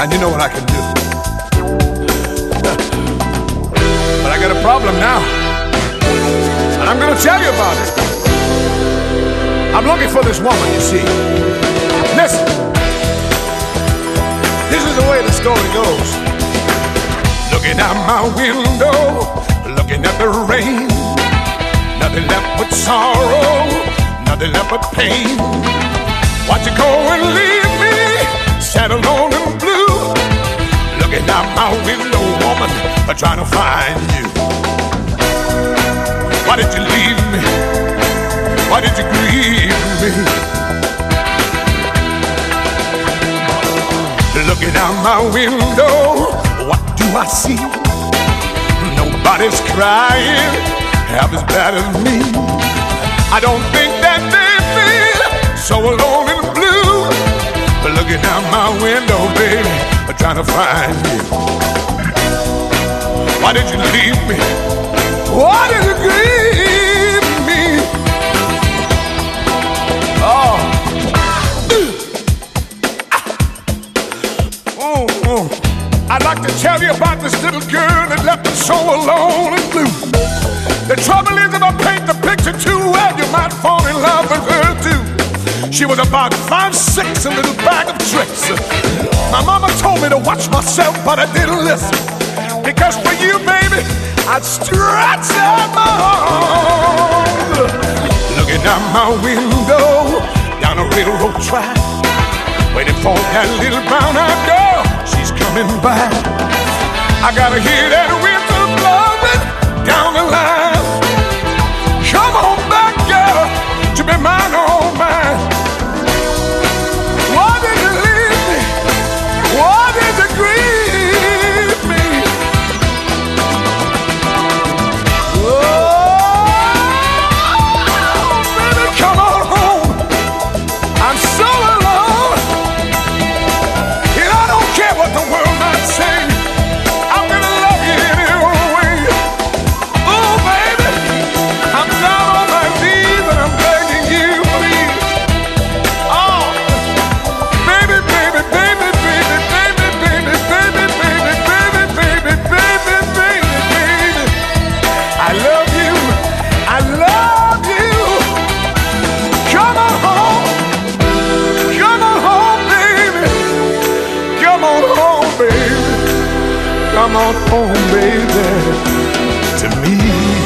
and you know what I can do. But I got a problem now, and I'm gonna tell you about it. I'm looking for this woman, you see. Listen, this is the way the story goes. Looking out my window, looking at the rain, nothing left but sorrow, nothing left but pain. Watch you go and leave me, sad alone and blue. Looking out my window, woman, I'm trying to find you. Why did you leave me? Why did you grieve me? Looking out my window, what do I see? Nobody's crying half as bad as me. I don't think that they feel so alone and blue. But looking out my window, baby, I'm trying to find you. Why did you leave me? Why did you grieve me? Oh. I'd like to tell you about this little girl that left me so alone and blue. The trouble is, if I paint the picture too well, you might fall in love with her too. She was about 5'6", a little bag of tricks. My mama told me to watch myself, but I didn't listen. Because for you, baby, I'd stretch out my arms. Looking out my window, down a railroad track, waiting for that little brown-eyed girl. She's coming back. I gotta hear that whistle blowing down the line. Come on back, girl, to be mine, oh mine. Why did you leave me? Why did you grieve me? Oh, baby, come on home. I'm so alone, and I don't care what the world might say. I'm gonna love you anyway. Oh, baby, I'm down on my knees and I'm begging you, please. Oh, baby, baby, baby, baby, baby, baby, baby, baby, baby, baby, baby, baby, baby. I love you. I love you. Come on home. Come on home, baby. Come on home, baby. Come on home, baby, to me.